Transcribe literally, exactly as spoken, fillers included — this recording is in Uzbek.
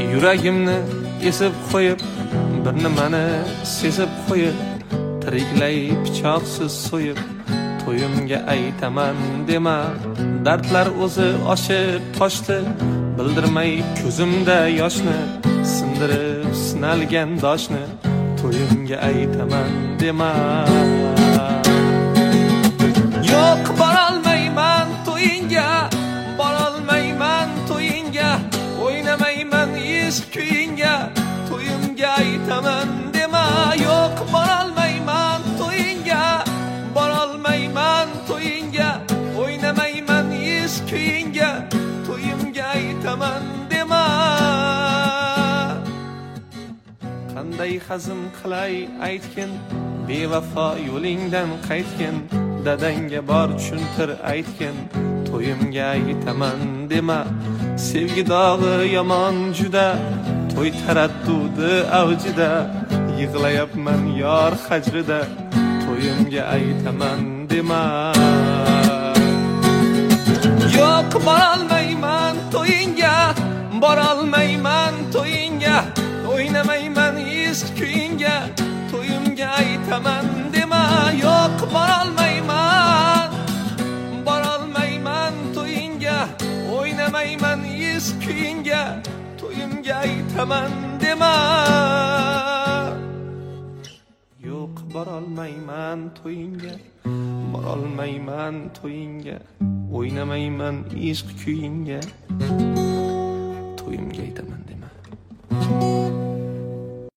yuragimni esib qo'yib, bir nimani sezib qo'yib, tiriklay pichoqsiz so'yib, to'yimga aytaman dema. Dardlar o'zi oshib toshdi, bildirmay ko'zimda yoshni, sindirib sinalgan doshni, to'yimga aytaman dema. Yo'q, borolmayman to'yinga, borolmayman to'yinga, o'ynamayman ishq kuyinga, to'yimga aytaman dema. Yo'q, borolmayman to'yinga, borolmayman to'yinga, o'ynamayman ishq kuyinga, to'yimga aytaman dema. Qanday hazm qilay aytgin, bevafo yo'lingdan qaytgin, dadangga bor tushuntir aytgin, to'yimga aytaman dema. Sevgi dog'i yomon juda, to'y taraddudi avjida, yig'layapman yor hajrida, to'yimga aytaman dema. Yo'q, borolmayman to'yinga, borolmayman to'yinga, o'ynamayman ishq kuyinga, to'yimga aytaman dema. Yo'q, borolmayman, borolmayman to'yinga, o'ynamayman ishq kuyinga, to'yimga aytaman dema. Yo'q, borolmayman to'yinga, borolmayman to'yinga, o'ynamayman ishq kuyinga, to'yimga aytaman dema.